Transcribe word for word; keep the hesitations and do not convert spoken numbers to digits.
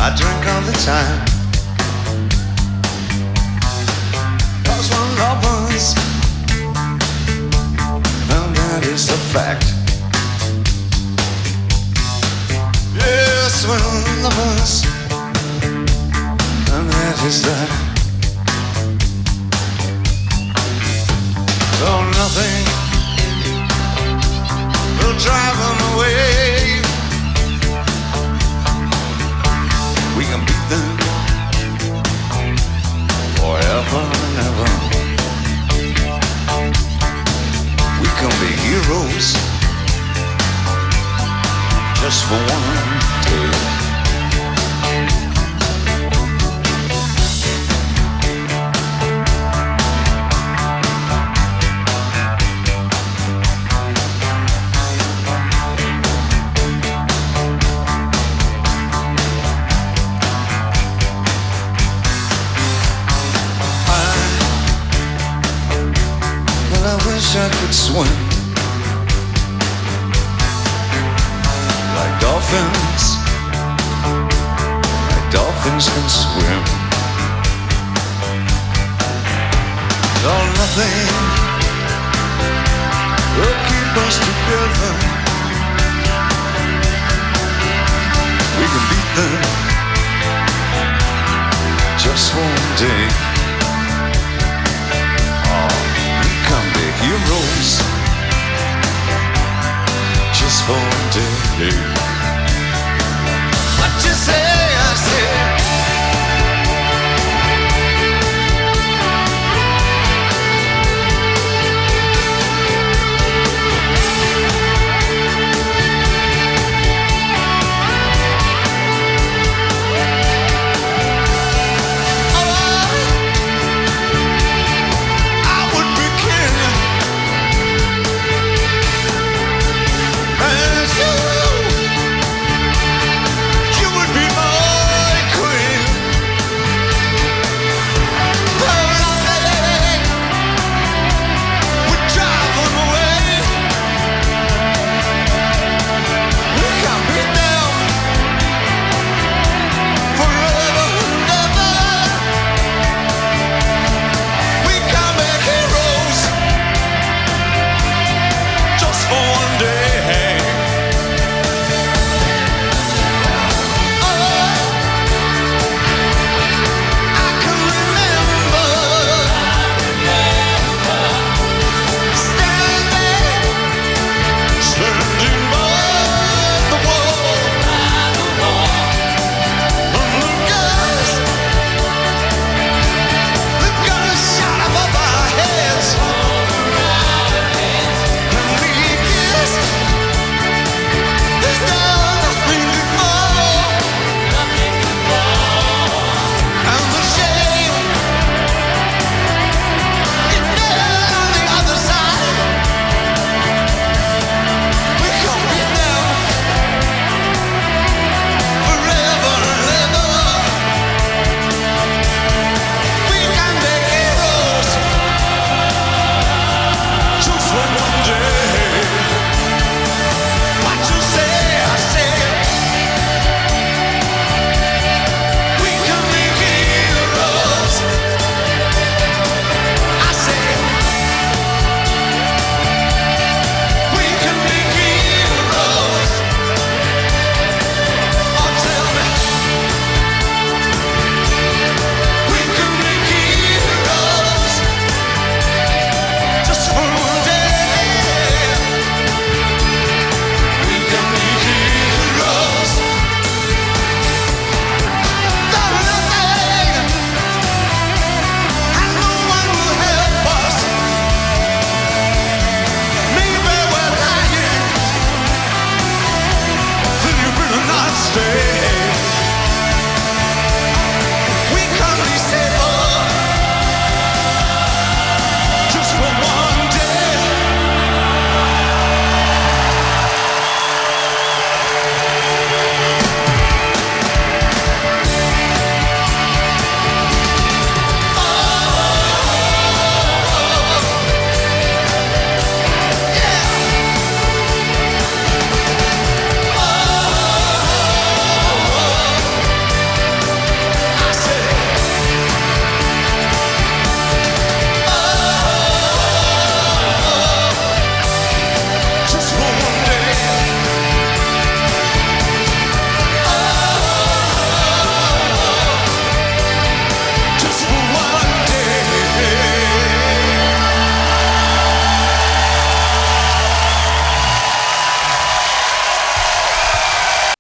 I drink all the time. Cause we're lovers, and that is the fact. Yes, we're lovers, and that is that. Oh, nothing will drive them away. We can beat them forever and ever. We can be heroes just for one day. I wish I could swim like dolphins, like dolphins can swim. Though nothing will keep us together, we can beat them just one day. Heroes just for a day.